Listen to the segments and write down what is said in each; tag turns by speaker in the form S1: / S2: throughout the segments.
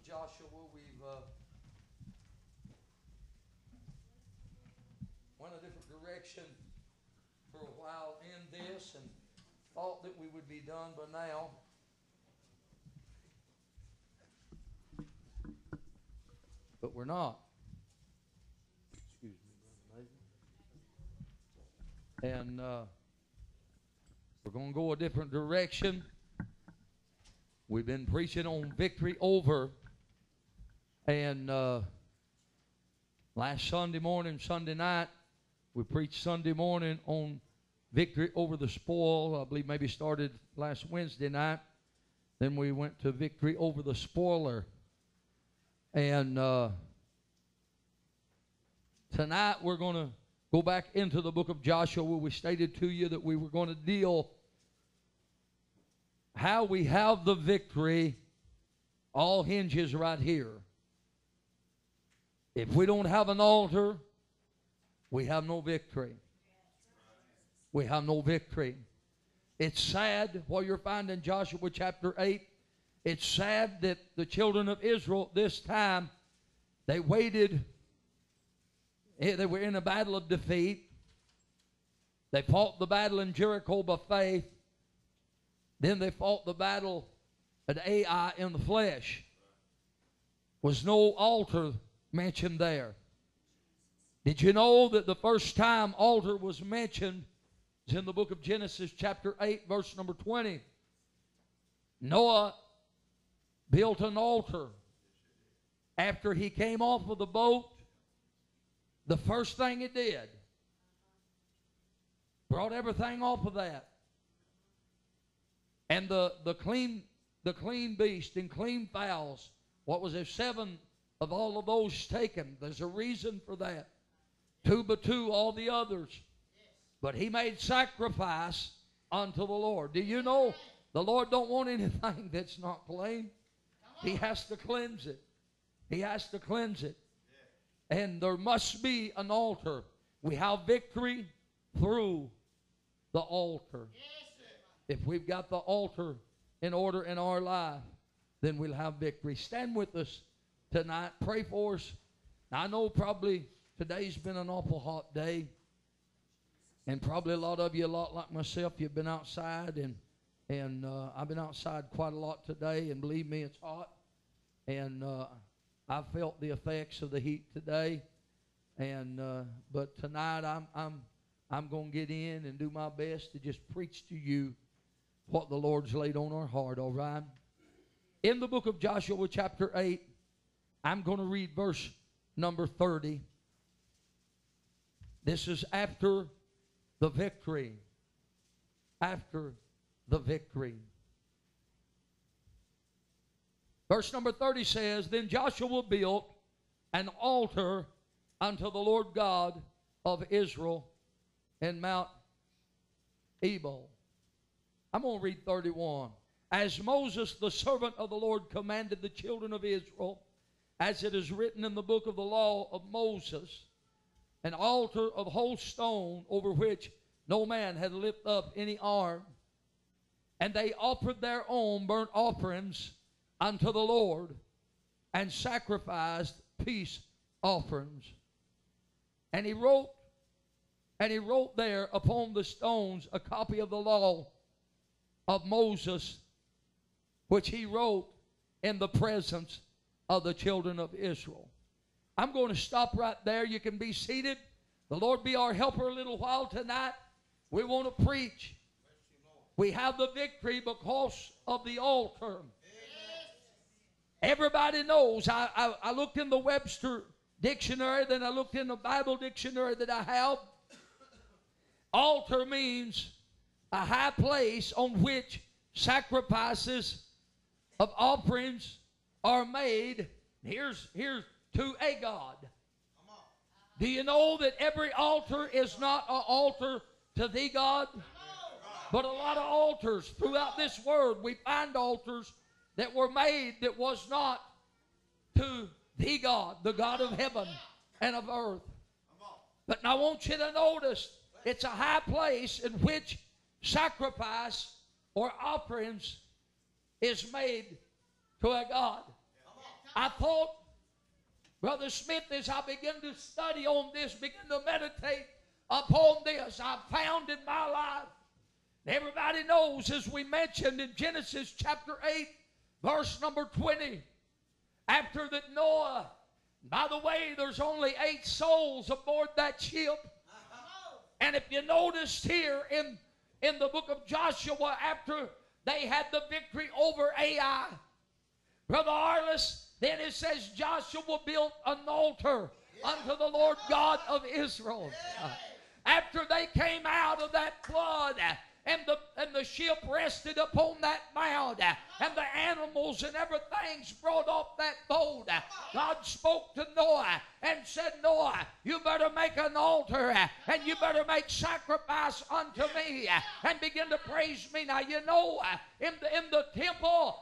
S1: Joshua, we've went a different direction for a while in this and thought that we would be done by now. But we're not. Excuse me, Brother Nathan. And we're going to go a different direction. We've been preaching on victory over. And last Sunday morning, Sunday night, we preached Sunday morning on victory over the spoil. I believe maybe started last Wednesday night. Then we went to victory over the spoiler. And tonight we're going to go back into the book of Joshua, where we stated to you that we were going to deal how we have the victory. All hinges right here. If we don't have an altar, we have no victory. We have no victory. It's sad what you're finding in Joshua chapter 8. It's sad that the children of Israel this time, they waited. They were in a battle of defeat. They fought the battle in Jericho by faith. Then they fought the battle at Ai in the flesh. Was no altar mentioned there. Did you know that the first time altar was mentioned is in the book of Genesis chapter 8 verse number 20. Noah built an altar. After he came off of the boat, the first thing he did, brought everything off of that. And the clean beast and clean fowls, what was there? 7 of all of those taken. There's a reason for that. 2 by 2, all the others. But he made sacrifice unto the Lord. Do you know the Lord don't want anything that's not clean? He has to cleanse it. He has to cleanse it. And there must be an altar. We have victory through the altar. If we've got the altar in order in our life, then we'll have victory. Stand with us tonight. Pray for us. Now, I know probably today's been an awful hot day. And probably a lot of you, a lot like myself, you've been outside. And I've been outside quite a lot today. And believe me, it's hot. And I felt the effects of the heat today. And but tonight I'm going to get in and do my best to just preach to you what the Lord's laid on our heart, all right? In the book of Joshua chapter 8, I'm going to read verse number 30. This is after the victory. After the victory. Verse number 30 says, Then Joshua built an altar unto the Lord God of Israel in Mount Ebal. I'm going to read 31. As Moses, the servant of the Lord, commanded the children of Israel, as it is written in the book of the law of Moses, an altar of whole stone over which no man had lifted up any arm. And they offered their own burnt offerings unto the Lord, and sacrificed peace offerings. And he wrote there upon the stones a copy of the law of Moses, which he wrote in the presence of the children of Israel. I'm going to stop right there. You can be seated. The Lord be our helper a little while tonight. We want to preach. We have the victory because of the altar. Everybody knows. I looked in the Webster dictionary, then I looked in the Bible dictionary that I have. Altar means a high place on which sacrifices of offerings are made. Here's to a God. Do you know that every altar is not an altar to the God? But a lot of altars throughout this world, we find altars that were made that was not to the God, the God of heaven and of earth. But I want you to notice it's a high place in which sacrifice or offerings is made to a God. I thought, Brother Smith, as I began to study on this, begin to meditate upon this, I found in my life, everybody knows, as we mentioned in Genesis chapter 8, verse number 20, after that Noah, by the way, there's only 8 souls aboard that ship. And if you noticed here in the book of Joshua, after they had the victory over Ai, Brother Arliss, then it says Joshua built an altar unto the Lord God of Israel. After they came out of that flood, and the ship rested upon that mount, and the animals and everything's brought off that boat, God spoke to Noah and said, Noah, you better make an altar, and you better make sacrifice unto me, and begin to praise me. Now, you know, in the temple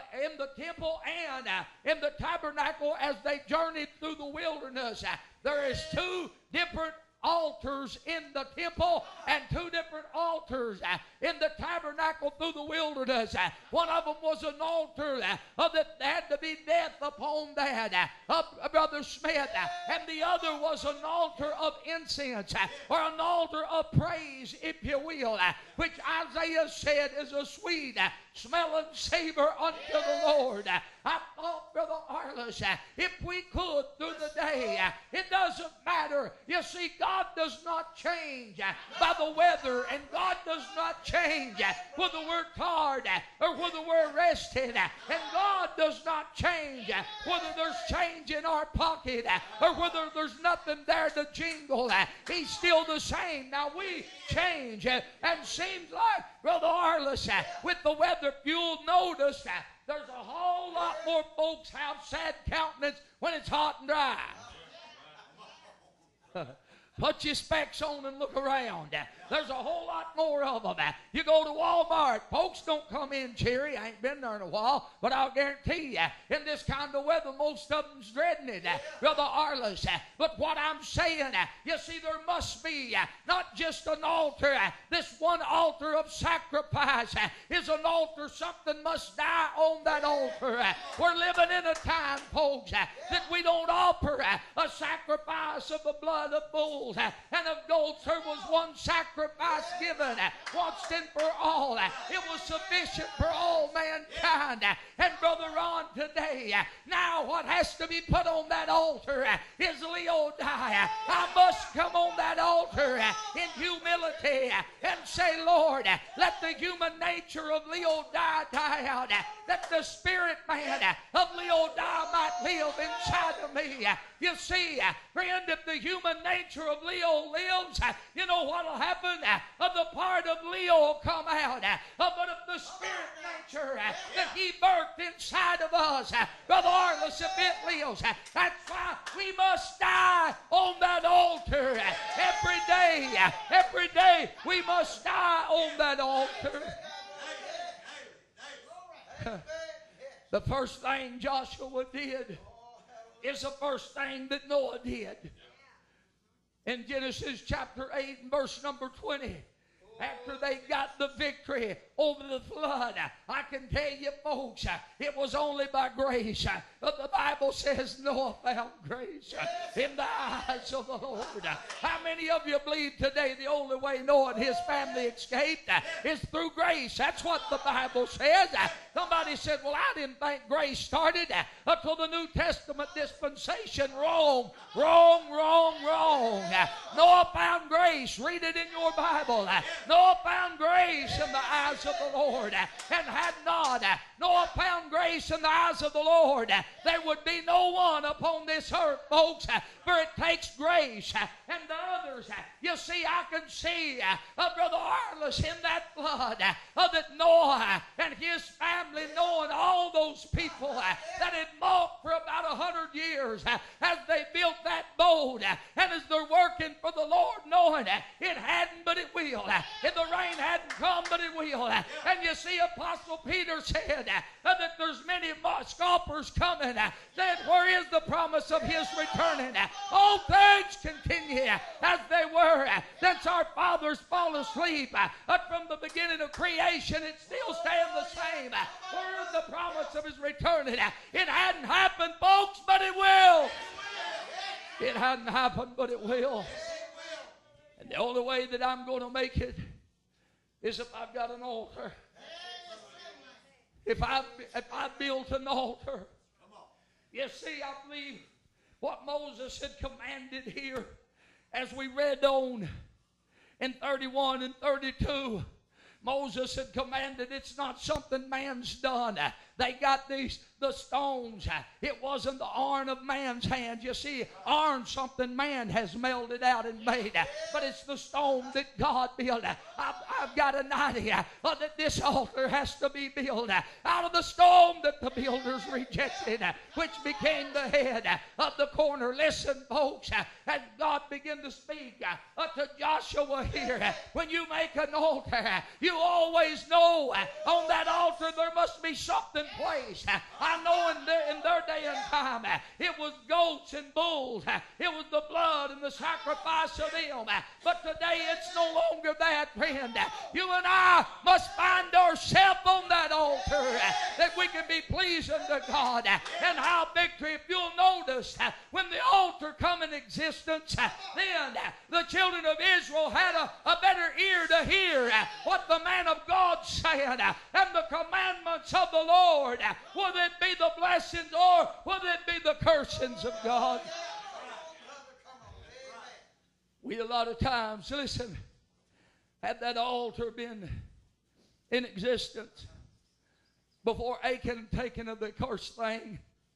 S1: and in the tabernacle, as they journeyed through the wilderness, there is 2 different altars in the temple and 2 different altars in the tabernacle through the wilderness. One of them was an altar that had to be death upon that, Brother Smith, and the other was an altar of incense, or an altar of praise, if you will, which Isaiah said is a sweet smelling savor unto the Lord. I thought, Brother Arliss, if we could through the day, it doesn't matter. You see, God does not change by the weather, and God does not change whether we're tired or whether we're rested, and God does not change whether there's change in our pocket or whether there's nothing there to jingle. He's still the same. Now we change, and seems like, Brother Arliss, with the weather, you'll notice there's a whole lot more folks have sad countenance when it's hot and dry. Put your specs on and look around. There's a whole lot more of them. You go to Walmart, folks don't come in cheery. I ain't been there in a while, but I'll guarantee you, in this kind of weather, most of them's dreading it, Brother Arliss. But what I'm saying, you see, there must be not just an altar. This one altar of sacrifice is an altar. Something must die on that altar. We're living in a time, folks, that we don't offer a sacrifice of the blood of bulls and of goats. There was one sacrifice given once and for all. It was sufficient for all mankind. And Brother Ron, today, now what has to be put on that altar is Leodi. I must come on that altar in humility and say, Lord, let the human nature of Leodi die out, that the spirit man of Leodi might live inside of me. You see, friend, if the human nature of Leo lives, you know what will happen? The part of Leo will come out. But if the spirit nature that he birthed inside of us, Brother Arliss, if it lives, that's why we must die on that altar every day. Every day we must die on that altar. The first thing Joshua did is the first thing that Noah did. In Genesis chapter 8 and verse number 20, after they got the victory over the flood, I can tell you, folks, it was only by grace. But the Bible says Noah found grace in the eyes of the Lord. How many of you believe today the only way Noah and his family escaped is through grace? That's what the Bible says. Somebody said, well, I didn't think grace started until the New Testament dispensation. Wrong, wrong, wrong, wrong. Noah found grace. Read it in your Bible. Noah found grace in the eyes of the Lord. And had not Noah found grace in the eyes of the Lord, there would be no one upon this earth, folks, for it takes grace. And the others, you see, I can see Brother Arliss in that flood, that Noah and his family, knowing all those people that had walked for about 100 years as they built that boat, and as they're working for the Lord, knowing it hadn't, but it will. If the rain hadn't come, but it will. And you see, Apostle Peter said that there's many scoffers coming, then where is the promise of His returning? All things continue as they were since our fathers fall asleep. From the beginning of creation, it still stands the same. Where is the promise of His returning? It hadn't happened, folks, but it will. It hadn't happened, but it will. And the only way that I'm going to make it is if I've got an altar. If I built an altar. You see, I believe what Moses had commanded here as we read on in 31 and 32. Moses had commanded, it's not something man's done. They got the stones. It wasn't the iron of man's hand. You see, iron something man has melted out and made. But it's the stone that God built. I've got an idea that this altar has to be built out of the stone that the builders rejected, which became the head of the corner. Listen, folks, as God began to speak to Joshua here, when you make an altar, you always know on that altar there must be something placed. I know in their day and time, it was goats and bulls. It was the blood and the sacrifice of them. But today it's no longer that, friend. You and I must find ourselves on that altar that we can be pleasing to God. And how victory, if you'll notice, when the altar come in existence, then the children of Israel had a better ear to hear what the man of God said and the commandments of the Lord. Whether it be the blessings or whether it be the cursings of God. We a lot of times, listen, had that altar been in existence before Achan had taken of the cursed thing,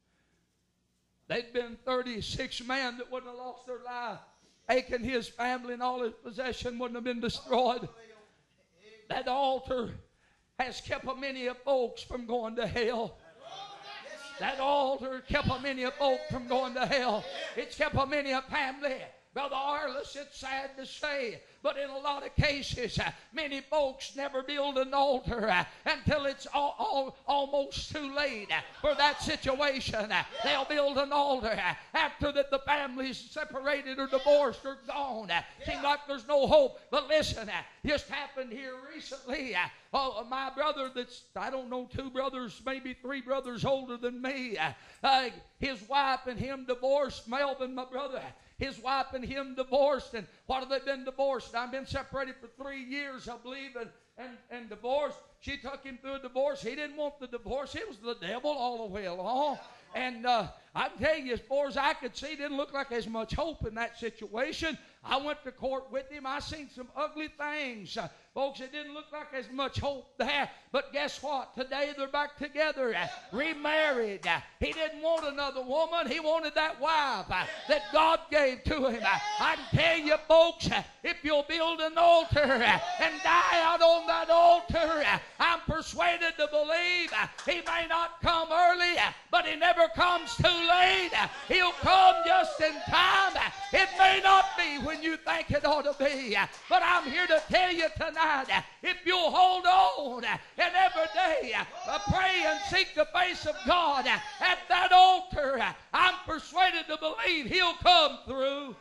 S1: they'd been 36 men that wouldn't have lost their life. Achan, his family, and all his possession wouldn't have been destroyed. That altar has kept a many of folks from going to hell. That altar kept a many of folk from going to hell. It's kept a many of family. Brother Arliss, it's sad to say, but in a lot of cases, many folks never build an altar until it's almost too late for that situation. They'll build an altar after that the family's separated or divorced or gone. Seems like there's no hope. But listen, just happened here recently. My brother that's, I don't know, 2 brothers, maybe 3 brothers older than me. His wife and him divorced. Melvin, my brother, his wife and him divorced. And what have they been divorced? I've been separated for 3 years, I believe, and divorced. She took him through a divorce. He didn't want the divorce. It was the devil all the way along. And I can tell you, as far as I could see, it didn't look like there's much hope in that situation. I went to court with him. I seen some ugly things. Folks, it didn't look like there's much hope there. But guess what? Today they're back together, remarried. He didn't want another woman. He wanted that wife that God gave to him. I can tell you, folks, if you'll build an altar and die out on that altar, I'm persuaded to believe He may not come early, but He never comes too late. He'll come just in time. It may not be when you think it ought to be, but I'm here to tell you tonight, if you'll hold on and every day pray and seek the face of God at that altar, I'm persuaded to believe He'll come through.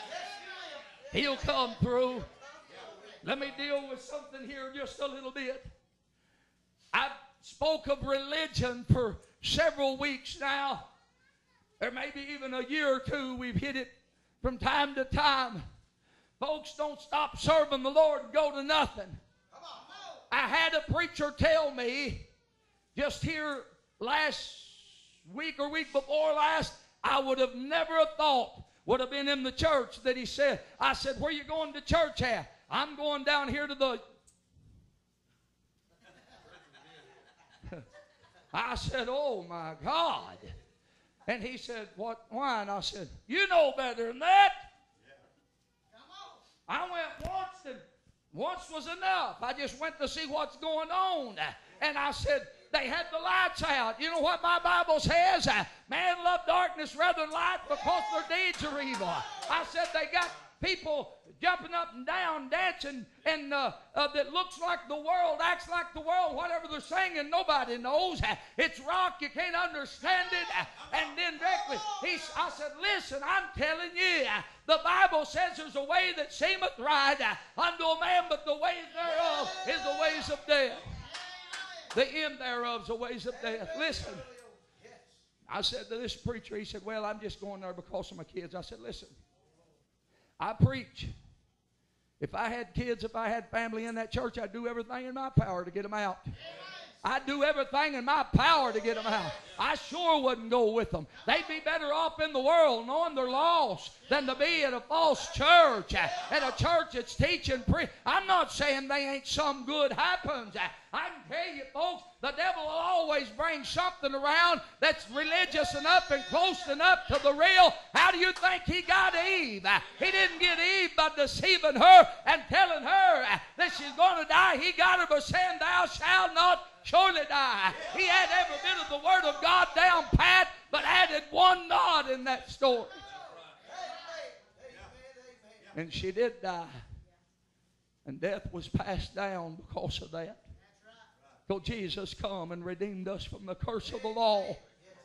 S1: He'll come through. Let me deal with something here just a little bit. I've spoke of religion for several weeks now. Or maybe even a year or two. We've hit it from time to time. Folks, don't stop serving the Lord and go to nothing. I had a preacher tell me just here last week or week before last, I would have never have thought, would have been in the church, that he said, I said, where you going to church at? I'm going down here to the... I said, oh my God. And he said, what? Why? And I said, you know better than that. I went once, and once was enough. I just went to see what's going on. And I said, they had the lights out. You know what my Bible says? Man loved darkness rather than light because their deeds are evil. I said, they got people jumping up and down, dancing, and that looks like the world, acts like the world, whatever they're singing, nobody knows. It's rock, you can't understand it. And then directly, I said, listen, I'm telling you, the Bible says there's a way that seemeth right unto a man, but the ways thereof is the ways of death. The end thereof is the ways of death. Listen, I said to this preacher, he said, well, I'm just going there because of my kids. I said, listen, I preach. If I had kids, if I had family in that church, I'd do everything in my power to get them out. I'd do everything in my power to get them out. I sure wouldn't go with them. They'd be better off in the world knowing they're lost than to be at a false church, at a church that's teaching. I'm not saying they ain't some good happens. I can tell you, folks, the devil will always bring something around that's religious enough and close enough to the real. How do you think he got Eve? He didn't get Eve by deceiving her and telling her that she's going to die. He got her by saying, thou shalt not surely die. He had every bit of the Word of God down pat, but added one nod in that story. And she did die. And death was passed down because of that. So Jesus come and redeemed us from the curse of the law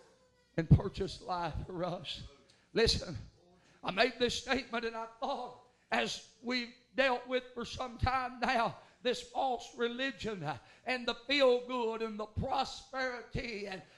S1: and purchased life for us. Listen, I made this statement and I thought, as we've dealt with for some time now, this false religion and the feel good and the prosperity, and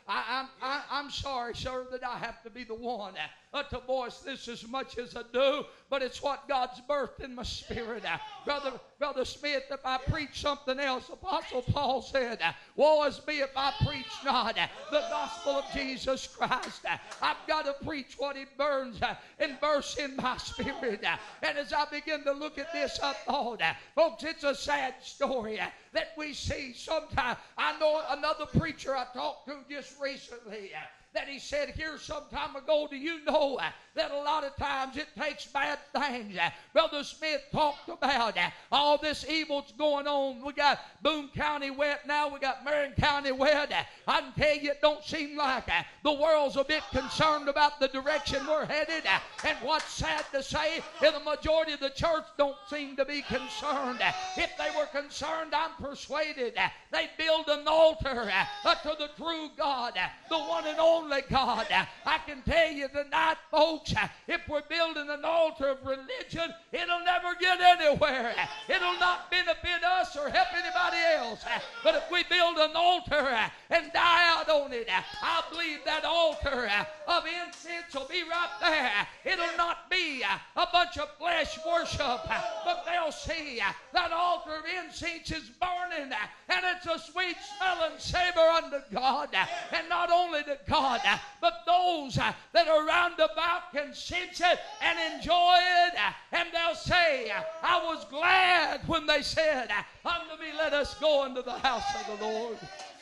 S1: I'm sorry, sir, that I have to be the one to voice this as much as I do, but it's what God's birthed in my spirit. Brother Smith, if I preach something else, Apostle Paul said, woe is me if I preach not the gospel of Jesus Christ. I've got to preach what he burns and bursts in my spirit. And as I begin to look at this, I thought, folks, it's a sad story that we see sometimes. I know another preacher I talked to just recently that he said here some time ago, do you know that a lot of times it takes bad things? Brother Smith talked about all this evil's going on. We got Boone County wet now. We got Marion County wet. I can tell you it don't seem like the world's a bit concerned about the direction we're headed. And what's sad to say, the majority of the church don't seem to be concerned. If they were concerned, I'm persuaded they'd build an altar to the true God, the one and only God. I can tell you tonight, folks, if we're building an altar of religion, it'll never get anywhere. It'll not benefit us or help anybody else. But if we build an altar and die out on it, I believe that altar of incense will be right there. It'll not be a bunch of flesh worship, but they'll see that altar of incense is burning, and it's a sweet smelling savor unto God. And not only to God, but those that are round about can sense it and enjoy it, and they'll say, I was glad when they said unto me, let us go into the house of the Lord.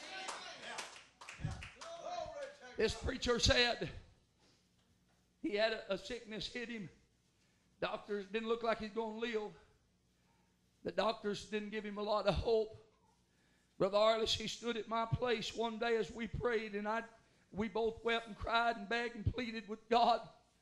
S1: This preacher said he had a sickness hit him. Doctors didn't look like he's going to live. The doctors didn't give him a lot of hope. Brother Arliss, he stood at my place one day as we prayed, and we both wept and cried and begged and pleaded with God.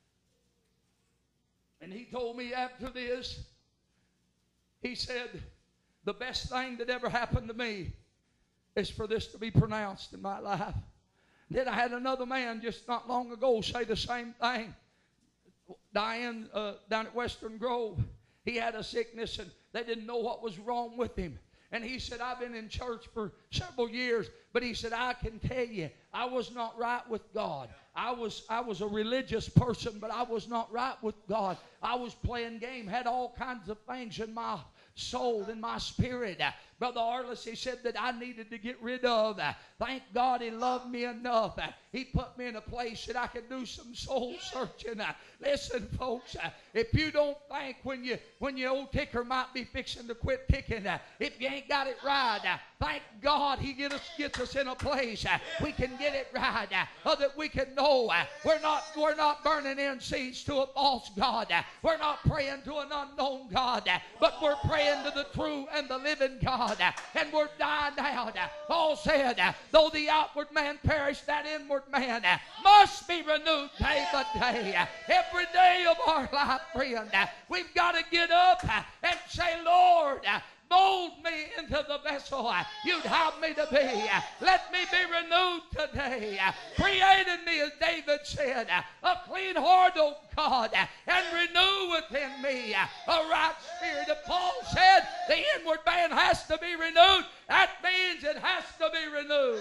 S1: And he told me after this, he said, the best thing that ever happened to me is for this to be pronounced in my life. Then I had another man just not long ago say the same thing. Diane down at Western Grove, he had a sickness and they didn't know what was wrong with him. And he said, I've been in church for several years, but he said, I can tell you, I was not right with God. I was a religious person, but I was not right with God. I was playing game, had all kinds of things in my soul, in my spirit. Brother Arliss, he said that I needed to get rid of. Thank God he loved me enough. He put me in a place that I could do some soul searching. Listen, folks, if you don't think when your old ticker might be fixing to quit ticking, if you ain't got it right, thank God he gets us in a place we can get it right, that we can know we're not burning incense to a false God. We're not praying to an unknown God, but we're praying to the true and the living God. God, and we're dying out. Paul said, though the outward man perish, that inward man must be renewed day by day. Every day of our life, friend, we've got to get up and say, Lord, mold me into the vessel you'd have me to be. Let me be renewed today. Create in me, as David said, a clean heart, O God, and renew within me a right spirit. And Paul said the inward man has to be renewed. That means it has to be renewed.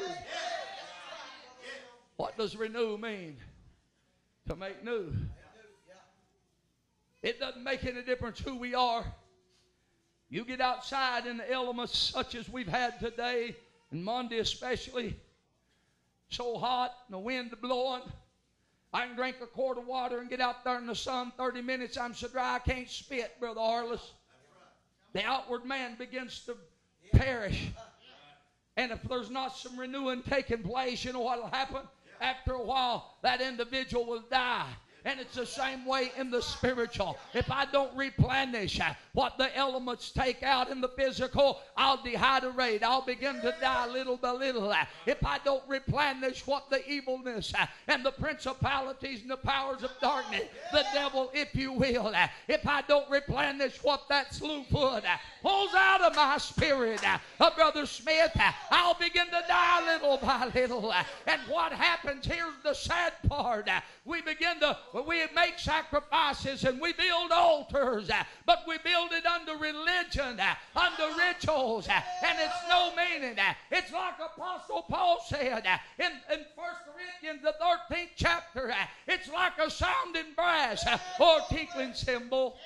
S1: What does renew mean? To make new. It doesn't make any difference who we are. You get outside in the elements such as we've had today, and Monday especially, so hot and the wind blowing. I can drink a quart of water and get out there in the sun 30 minutes. I'm so dry I can't spit, Brother Arliss. The outward man begins to perish. And if there's not some renewing taking place, you know what will happen? After a while, that individual will die. And it's the same way in the spiritual. If I don't replenish what the elements take out in the physical, I'll dehydrate. I'll begin to die little by little. If I don't replenish what the evilness and the principalities and the powers of darkness, the devil, if you will, if I don't replenish what that slew foot pulls out of my spirit, Brother Smith, I'll begin to die little by little. And what happens, here's the sad part. We make sacrifices and we build altars, but we build it under religion, under rituals, and it's no meaning. It's like Apostle Paul said in 1 Corinthians, the 13th chapter, it's like a sounding brass or tinkling cymbal.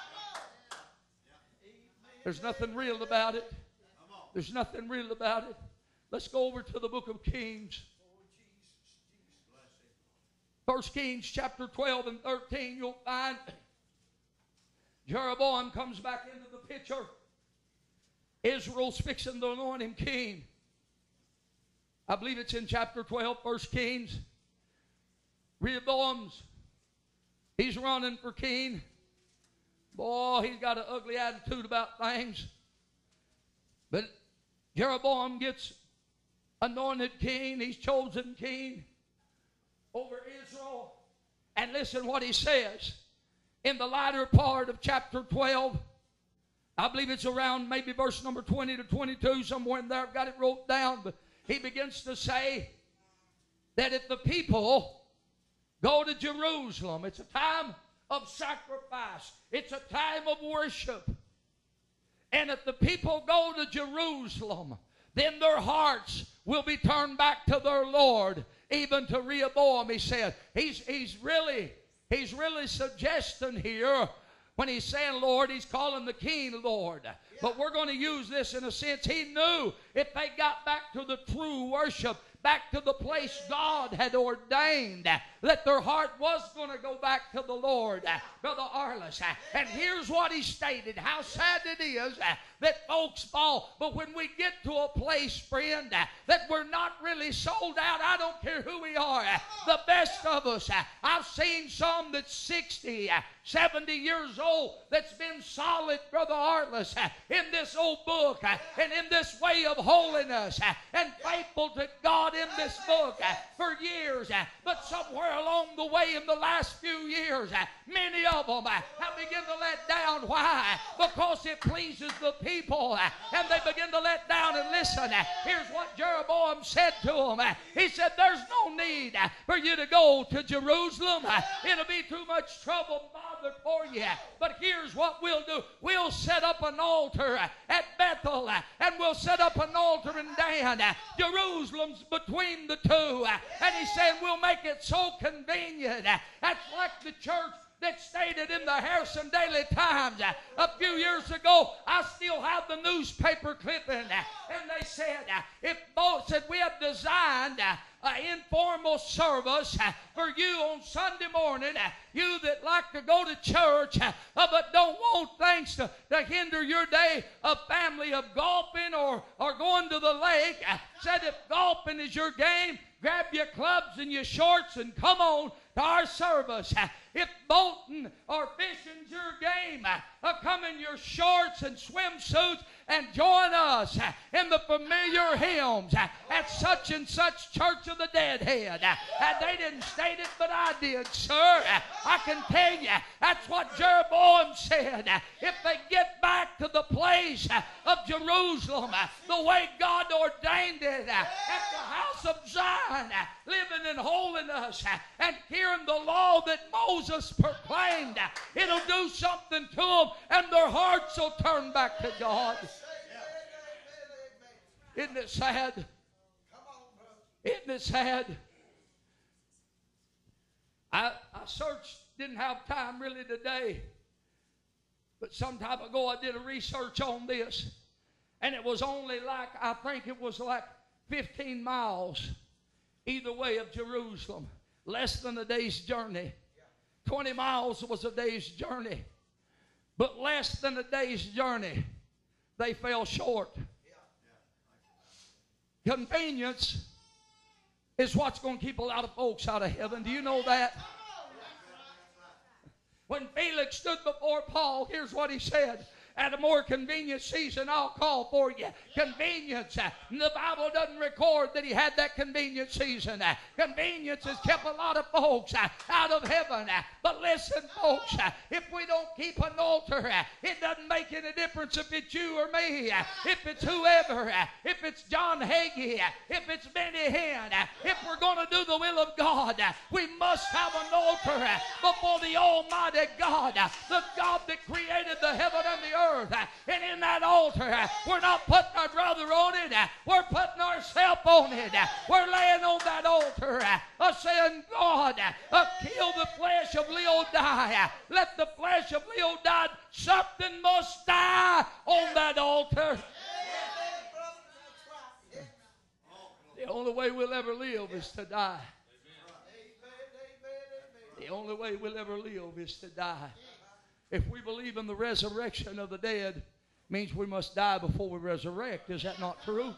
S1: There's nothing real about it. There's nothing real about it. Let's go over to the book of Kings. 1 Kings chapter 12 and 13, you'll find Jeroboam comes back into the picture. Israel's fixing to anoint him king. I believe it's in chapter 12, 1 Kings. Rehoboam's, he's running for king. Boy, he's got an ugly attitude about things. But Jeroboam gets anointed king. He's chosen king over Israel. And listen what he says in the latter part of chapter 12. I believe it's around maybe verse number 20 to 22, somewhere in there. I've got it wrote down. But he begins to say that if the people go to Jerusalem, it's a time of sacrifice. It's a time of worship. And if the people go to Jerusalem, then their hearts will be turned back to their Lord. Even to Rehoboam, he said. He's really suggesting here when he's saying Lord, he's calling the king Lord. Yeah. But we're going to use this in a sense. He knew if they got back to the true worship, back to the place God had ordained, that their heart was going to go back to the Lord, Brother Arliss. And here's what he stated, how sad it is that folks fall. But when we get to a place, friend, that we're not really sold out, I don't care who we are, the best of us. I've seen some that's 60, 70 years old that's been solid, Brother Arliss, in this old book and in this way of holiness and faithful to God in this book for years. But somewhere along the way in the last few years, many of them have begun to let down. Why? Because it pleases the people and they begin to let down. And listen, here's what Jeroboam said to them. He said, there's no need for you to go to Jerusalem. It'll be too much trouble for you. But here's what we'll do. We'll set up an altar at Bethel, and we'll set up an altar in Dan. Jerusalem's between the two. And he's saying we'll make it so convenient. That's like the church that stated in the Harrison Daily Times a few years ago. I still have the newspaper clipping, and they said, if both said we have designed an informal service for you on Sunday morning, you that like to go to church but don't want things to hinder your day of family, of golfing or going to the lake. Said if golfing is your game, grab your clubs and your shorts and come on to our service. If boating or fishing's your game, come in your shorts and swimsuits and join us in the familiar hymns at such and such Church of the Deadhead. They didn't state it, but I did, sir. I can tell you, that's what Jeroboam said. If they get back to the place of Jerusalem the way God ordained it, at the house of Zion, living in holiness and hearing the law that Moses proclaimed, it'll do something to them and their hearts will turn back to God. Isn't it sad? Isn't it sad? I searched, didn't have time really today, but some time ago I did a research on this, and it was only like, I think it was like 15 miles either way of Jerusalem, less than a day's journey. 20 miles was a day's journey, but less than a day's journey, they fell short. Convenience is what's going to keep a lot of folks out of heaven. Do you know that? When Felix stood before Paul, here's what he said. At a more convenient season, I'll call for you. Convenience. The Bible doesn't record that he had that convenient season. Convenience has kept a lot of folks out of heaven. But listen, folks, if we don't keep an altar, it doesn't make any difference if it's you or me, if it's whoever, if it's John Hagee, if it's Benny Hinn. If we're going to do the will of God, we must have an altar before the Almighty God, the God that created the heaven and the earth. And in that altar, we're not putting our brother on it, we're putting ourselves on it. We're laying on that altar, saying, God, kill the flesh of Leodi. Let the flesh of Leodi, something must die on that altar. The only way we'll ever live is to die. The only way we'll ever live is to die. If we believe in the resurrection of the dead, means we must die before we resurrect. Is that not true?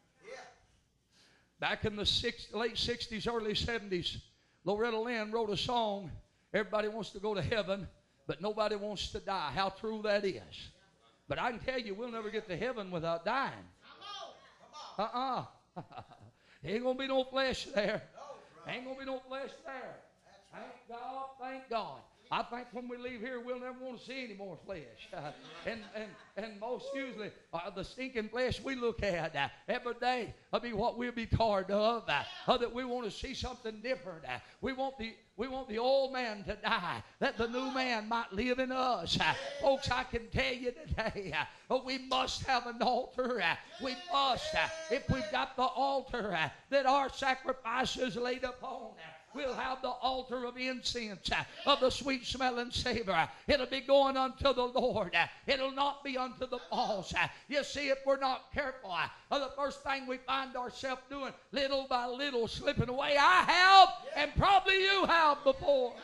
S1: Back in the late 60s, early 70s, Loretta Lynn wrote a song, everybody wants to go to heaven, but nobody wants to die. How true that is. But I can tell you, we'll never get to heaven without dying. There ain't going to be no flesh there. Ain't going to be no flesh there. Thank God, thank God. I think when we leave here, we'll never want to see any more flesh. And most usually, the stinking flesh we look at every day will be what we'll be tired of. That we want to see something different. We want the old man to die, that the new man might live in us. Folks, I can tell you today, we must have an altar. We must. If we've got the altar that our sacrifice is laid upon, we'll have the altar of incense, of the sweet-smelling savor. It'll be going unto the Lord. It'll not be unto the false. You see, if we're not careful, the first thing we find ourselves doing, little by little, slipping away. I have, and probably you have before.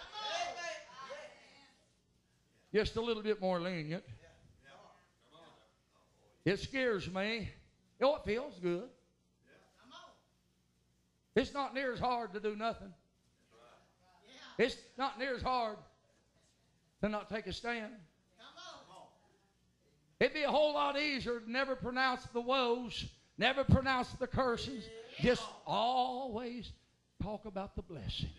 S1: Just a little bit more lenient. It scares me. Oh, it feels good. It's not near as hard to do nothing. It's not near as hard to not take a stand. It'd be a whole lot easier to never pronounce the woes, never pronounce the curses, just always talk about the blessings.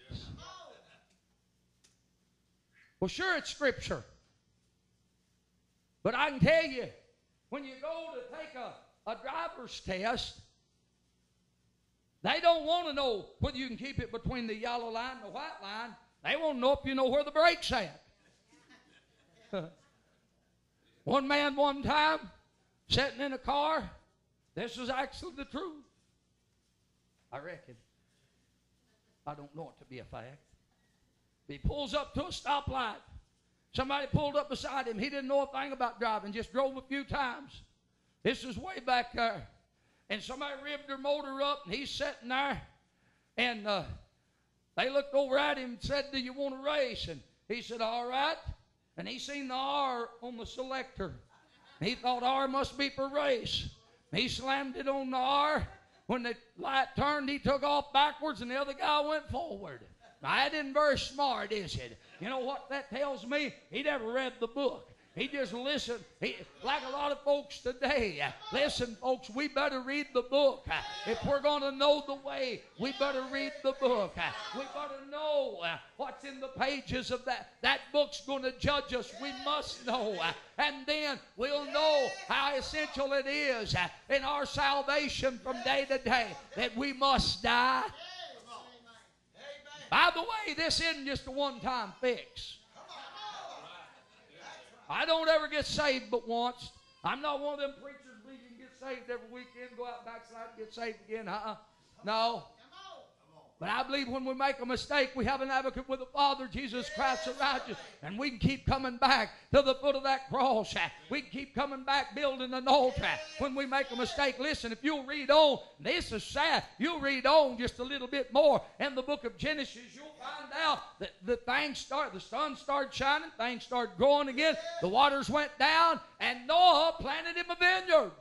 S1: Well, sure, it's Scripture. But I can tell you, when you go to take a driver's test, they don't want to know whether you can keep it between the yellow line and the white line. They want to know if you know where the brake's at. One man one time, sitting in a car, this is actually the truth. I reckon. I don't know it to be a fact. He pulls up to a stoplight. Somebody pulled up beside him. He didn't know a thing about driving, just drove a few times. This is way back there. And somebody revved their motor up, and he's sitting there. And they looked over at him and said, "Do you want to race?" And he said, "All right." And he seen the R on the selector. And he thought R must be for race. He slammed it on the R. When the light turned, he took off backwards and the other guy went forward. Now, that isn't very smart, is it? You know what that tells me? He never read the book. He just listened. Like a lot of folks today. Listen, folks, we better read the book. If we're going to know the way, we better read the book. We better know what's in the pages of that. That book's going to judge us. We must know. And then we'll know how essential it is in our salvation from day to day that we must die. By the way, this isn't just a one-time fix. I don't ever get saved but once. I'm not one of them preachers who can get saved every weekend, go out backslide and get saved again. No. But I believe when we make a mistake, we have an advocate with the Father, Jesus Christ the righteous, and we can keep coming back to the foot of that cross. We can keep coming back building an altar. When we make a mistake, listen, if you'll read on, this is sad, you'll read on just a little bit more in the book of Genesis, you'll find out that the sun started shining, things started growing again, the waters went down, and Noah planted him a vineyard.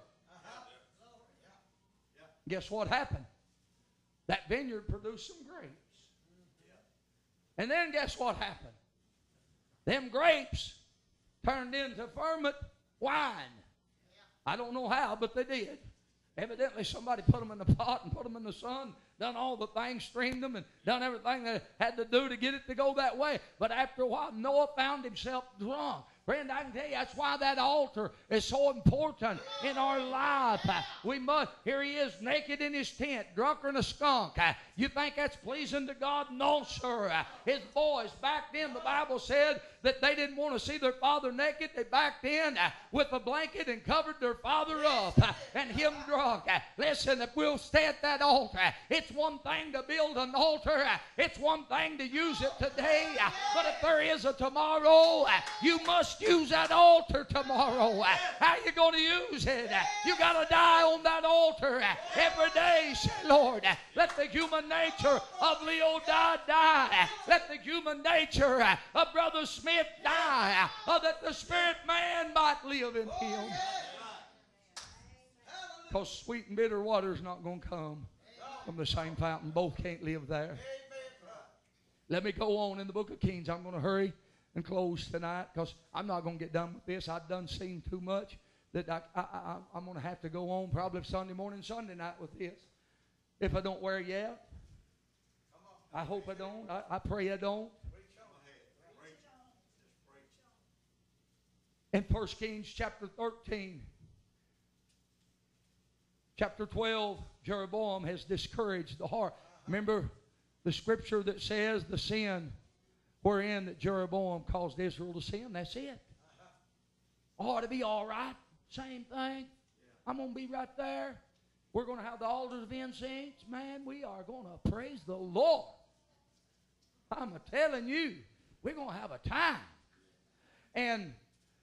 S1: Guess what happened? That vineyard produced some grapes. And then guess what happened? Them grapes turned into ferment wine. I don't know how, but they did. Evidently somebody put them in the pot and put them in the sun, done all the things, streamed them, and done everything they had to do to get it to go that way. But after a while, Noah found himself drunk. Friend, I can tell you, that's why that altar is so important in our life. We must, here he is naked in his tent, drunker than a skunk. You think that's pleasing to God? No, sir. His boys, back then, the Bible said that they didn't want to see their father naked. They backed in with a blanket and covered their father up and him drunk. Listen, if we'll stay at that altar, it's one thing to build an altar. It's one thing to use it today. But if there is a tomorrow, you must use that altar tomorrow. How you going to use it? You got to die on that altar every day. Say, Lord, let the human nature of Leo die. Let the human nature of Brother Smith die. That the spirit man might live in him. Because sweet and bitter water is not going to come from the same fountain. Both can't live there. Let me go on in the book of Kings. I'm going to hurry and close tonight because I'm not going to get done with this. I've done seen too much that I'm going to have to go on probably Sunday morning, Sunday night with this. If I don't wear you out. I hope I don't. I pray I don't. In 1 Kings chapter 13, chapter 12, Jeroboam has discouraged the heart. Remember the scripture that says the sin wherein that Jeroboam caused Israel to sin? That's it. Ought to be all right. Same thing. I'm going to be right there. We're going to have the altars of incense. Man, we are going to praise the Lord. I'm telling you, we're going to have a time. And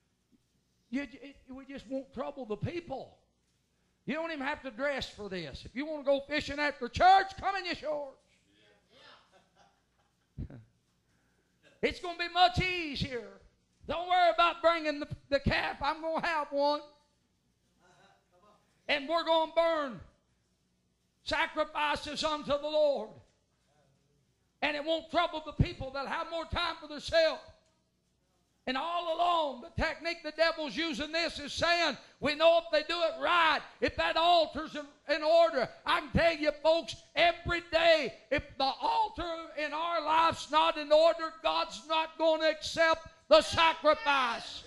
S1: we just won't trouble the people. You don't even have to dress for this. If you want to go fishing after church, come in your shorts. It's going to be much easier. Don't worry about bringing the calf. I'm going to have one. And we're going to burn sacrifices unto the Lord. And it won't trouble the people. They'll have more time for themselves. And all along, the technique the devil's using this is saying, we know if they do it right, if that altar's in order. I can tell you, folks, every day, if the altar in our life's not in order, God's not going to accept the sacrifice.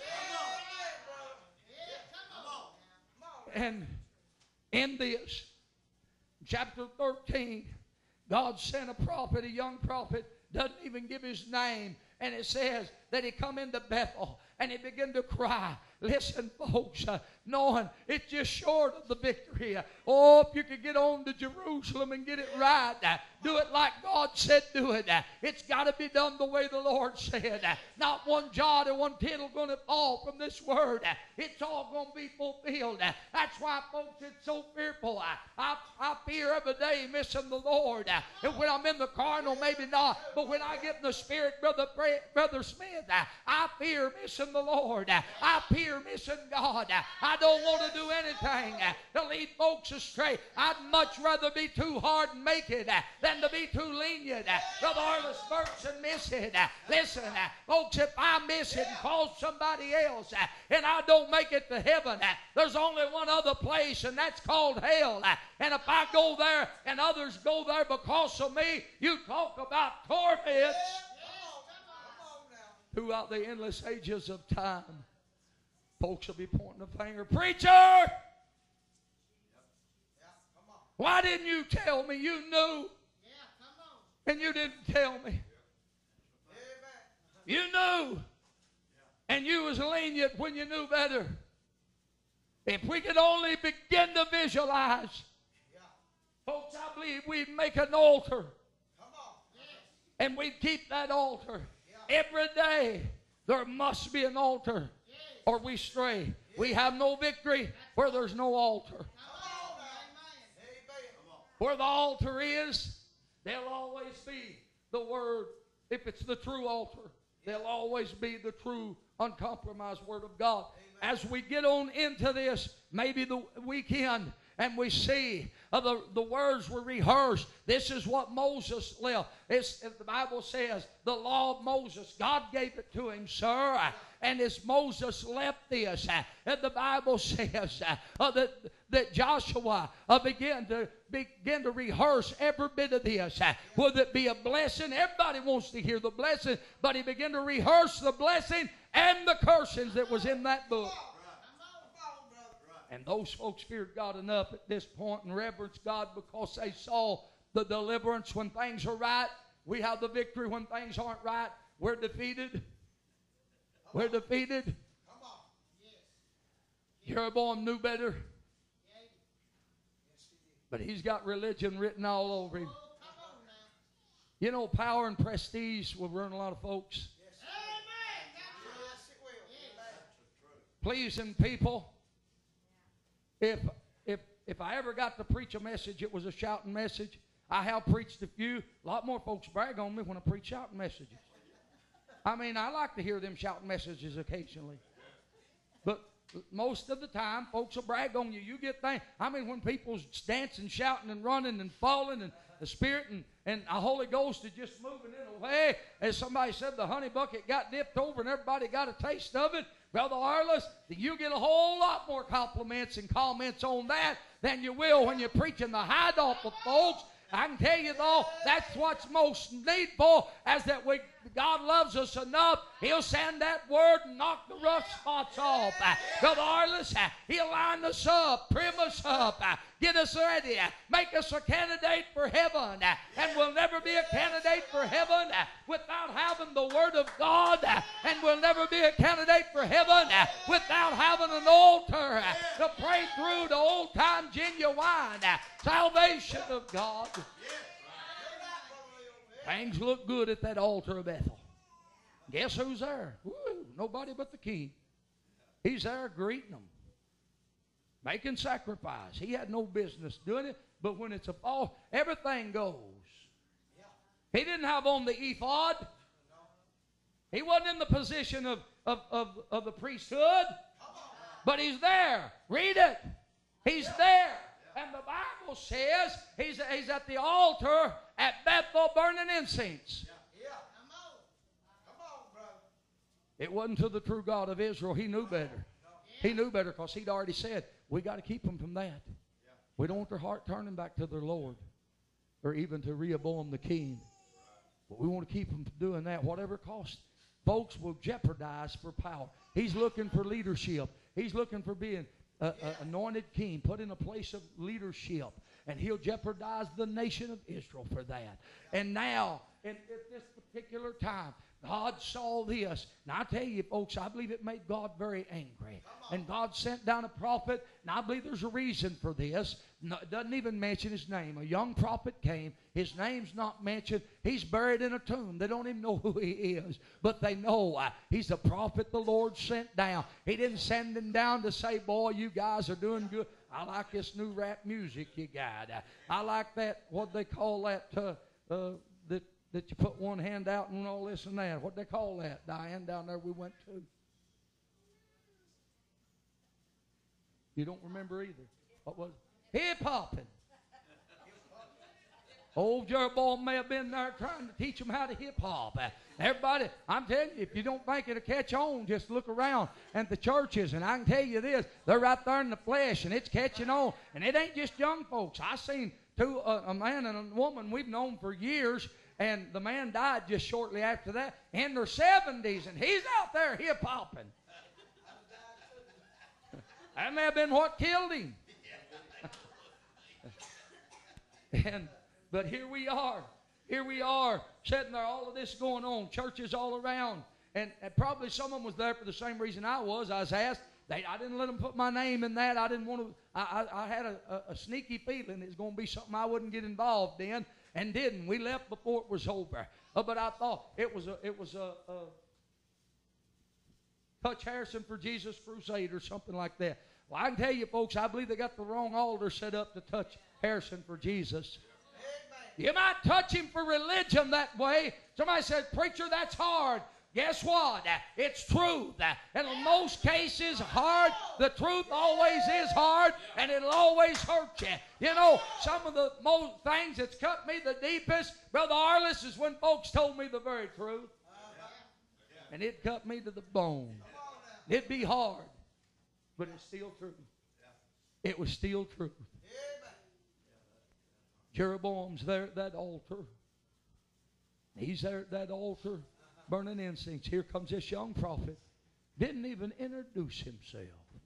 S1: And in this, chapter 13, God sent a prophet, a young prophet, doesn't even give his name. And it says that he come into Bethel and he began to cry. Listen, folks, knowing it's just short of the victory. Oh, if you could get on to Jerusalem and get it right, do it like God said do it. It's got to be done the way the Lord said. Not one jot or one tittle going to fall from this word. It's all going to be fulfilled. That's why, folks, it's so fearful. I fear every day missing the Lord. And when I'm in the carnal, maybe not. But when I get in the spirit, Brother Smith, I fear missing missing the Lord. I appear missing God. I don't want to do anything to lead folks astray. I'd much rather be too hard and make it than to be too lenient. Brother Arliss Burks and miss it. Listen, folks, if I miss it and cause somebody else and I don't make it to heaven, there's only one other place, and that's called hell. And if I go there and others go there because of me, you talk about torments throughout the endless ages of time. Folks will be pointing a finger. Preacher! Why didn't you tell me? You knew. And you didn't tell me. You knew. And you was lenient when you knew better. If we could only begin to visualize. Folks, I believe we'd make an altar. And we'd keep that altar. Every day there must be an altar or we stray. We have no victory where there's no altar. Where the altar is, there'll always be the Word. If it's the true altar, there'll always be the true, uncompromised Word of God. As we get on into this, maybe the weekend, and we see the words were rehearsed. This is what Moses left. The Bible says the law of Moses, God gave it to him, sir. And as Moses left this, and the Bible says that Joshua began to rehearse every bit of this. Would it be a blessing? Everybody wants to hear the blessing, but he began to rehearse the blessing and the cursings that was in that book. And those folks feared God enough at this point and reverenced God because they saw the deliverance when things are right. We have the victory when things aren't right. We're defeated. We're defeated. Jeroboam knew better. But he's got religion written all over him. You know, power and prestige will ruin a lot of folks. Pleasing people. If I ever got to preach a message, it was a shouting message. I have preached a few. A lot more folks brag on me when I preach shouting messages. I mean, I like to hear them shouting messages occasionally. But most of the time, folks will brag on you. You get things. I mean, when people's dancing, shouting, and running, and falling, and the Spirit and the Holy Ghost is just moving in a way. As somebody said, the honey bucket got dipped over and everybody got a taste of it. Brother Arliss, you get a whole lot more compliments and comments on that than you will when you're preaching the high off of folks. I can tell you, though, that's what's most needful, is that God loves us enough, He'll send that word and knock the rough spots off. Brother Arliss, He'll line us up, trim us up, get us ready, make us a candidate for heaven. And we'll never be a candidate for heaven without having the Word of God. And we'll never be a candidate for heaven without having an altar to pray through the old-time genuine salvation of God. Things look good at that altar of Bethel. Guess who's there? Woo, nobody but the king. He's there greeting them, making sacrifice. He had no business doing it, but when it's a fall, everything goes. He didn't have on the ephod. He wasn't in the position of the priesthood, but he's there. Read it. He's there. And the Bible says he's at the altar at Bethel burning incense. Come on, brother. It wasn't to the true God of Israel. He knew better. He knew better because he'd already said, we got to keep them from that. We don't want their heart turning back to their Lord or even to Rehoboam the king. But we want to keep them from doing that, whatever it costs. Folks will jeopardize for power. He's looking for leadership. He's looking for being anointed king, put in a place of leadership, and he'll jeopardize the nation of Israel for that. And now, at this particular time, God saw this. Now, I tell you, folks, I believe it made God very angry. And God sent down a prophet, and I believe there's a reason for this. No, it doesn't even mention his name. A young prophet came. His name's not mentioned. He's buried in a tomb. They don't even know who he is. But they know he's the prophet the Lord sent down. He didn't send him down to say, boy, you guys are doing good. I like this new rap music you got. I like that, what they call that, that you put one hand out and all this and that. What they call that, Diane, down there we went to? You don't remember either. What was it? Hip-hopping. Old Jeroboam may have been there trying to teach them how to hip-hop. Everybody, I'm telling you, if you don't think it'll catch on, just look around at the churches, and I can tell you this, they're right there in the flesh, and it's catching on. And it ain't just young folks. I seen a man and a woman we've known for years, and the man died just shortly after that, in their 70s, and he's out there hip-hopping. That may have been what killed him. But here we are. Here we are, sitting there, all of this going on, churches all around. And probably someone was there for the same reason I was. I was asked. I didn't let them put my name in that. I didn't want to. I had a sneaky feeling it was going to be something I wouldn't get involved in, and didn't. We left before it was over. But I thought it was a Touch Harrison for Jesus crusade or something like that. Well, I can tell you, folks, I believe they got the wrong altar set up to touch Harrison for Jesus. You might touch him for religion that way. Somebody said, preacher, that's hard. Guess what? It's truth. And in most cases, hard. The truth always is hard, and it'll always hurt you. You know, some of the most things that's cut me the deepest, Brother Arliss, is when folks told me the very truth. And it cut me to the bone. It'd be hard, but it's still true. It was still true. Jeroboam's there at that altar. He's there at that altar burning incense. Here comes this young prophet. Didn't even introduce himself.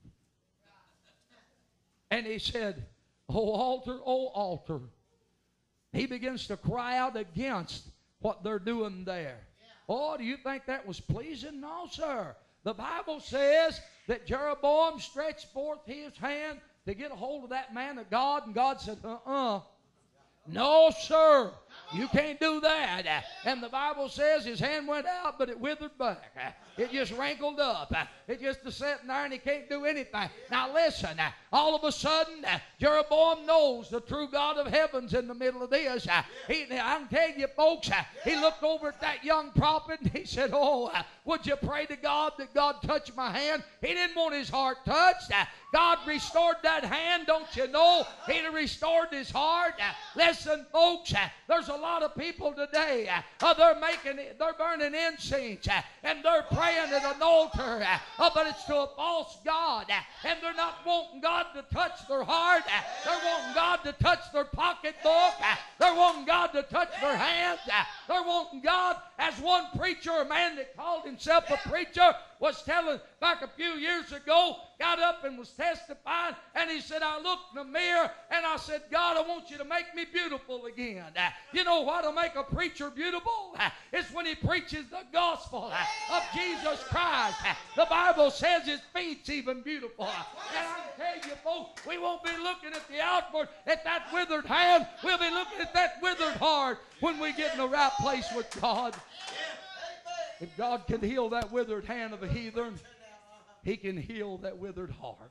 S1: And he said, oh altar. He begins to cry out against what they're doing there. Oh, do you think that was pleasing? No, sir. The Bible says that Jeroboam stretched forth his hand to get a hold of that man of God, and God said, no, sir. You can't do that. And the Bible says his hand went out, but it withered back. It just wrinkled up. It just sitting there, and he can't do anything. Now listen, all of a sudden, Jeroboam knows the true God of heaven's in the middle of this. I can tell you, folks, he looked over at that young prophet, and he said, oh, would you pray to God that God touch my hand? He didn't want his heart touched. God restored that hand, don't you know? He restored his heart. Listen, folks, there's a lot of people today, they're burning incense, and they're praying at an altar, but it's to a false God, and they're not wanting God to touch their heart. They're wanting God to touch their pocketbook. They're wanting God to touch their hands. They're wanting God, as one preacher, a man that called himself a preacher, was telling back a few years ago, got up and was testifying, and he said, I looked in the mirror and I said, God, I want you to make me beautiful again. You know what'll make a preacher beautiful? It's when he preaches the gospel of Jesus Christ. The Bible says his feet's even beautiful. And I can tell you, folks, we won't be looking at the outward, at that withered hand. We'll be looking at that withered heart when we get in the right place with God. If God can heal that withered hand of a heathen, he can heal that withered heart.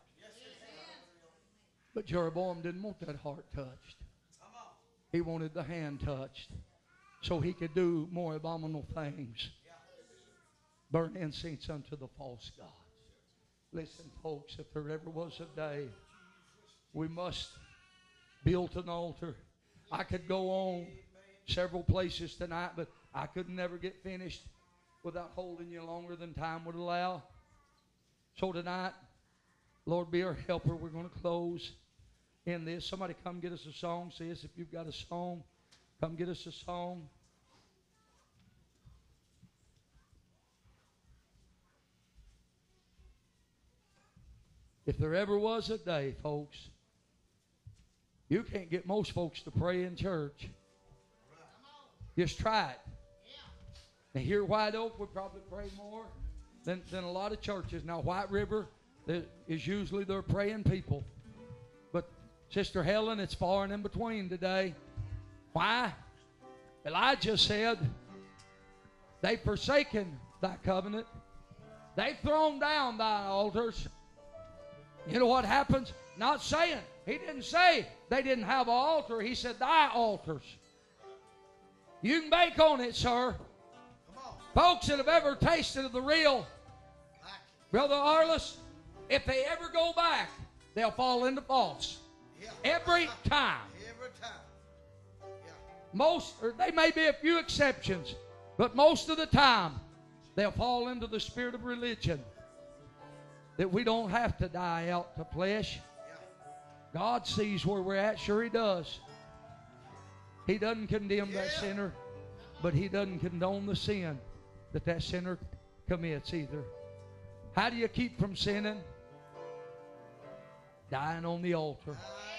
S1: But Jeroboam didn't want that heart touched. He wanted the hand touched so he could do more abominable things. Burn incense unto the false gods. Listen, folks, if there ever was a day we must build an altar. I could go on several places tonight, but I could never get finished without holding you longer than time would allow. So tonight, Lord, be our helper. We're going to close in this. Somebody come get us a song. Sis, if you've got a song, come get us a song. If there ever was a day, folks, you can't get most folks to pray in church. Just try it. Now here at White Oak, we probably pray more than a lot of churches. Now White River is usually they're praying people. But Sister Helen, it's far and in between today. Why? Elijah said, they've forsaken thy covenant. They've thrown down thy altars. You know what happens? Not saying. He didn't say they didn't have an altar. He said thy altars. You can bake on it, sir. Folks that have ever tasted of the real, Brother Arliss, if they ever go back they'll fall into false.
S2: Yeah.
S1: Every time.
S2: Every time. Yeah.
S1: Most, or there may be a few exceptions, but most of the time, they'll fall into the spirit of religion. That we don't have to die out to flesh. God sees where we're at. Sure He does. He doesn't condemn that sinner, but He doesn't condone the sin that that sinner commits either. How do you keep from sinning? Dying on the altar.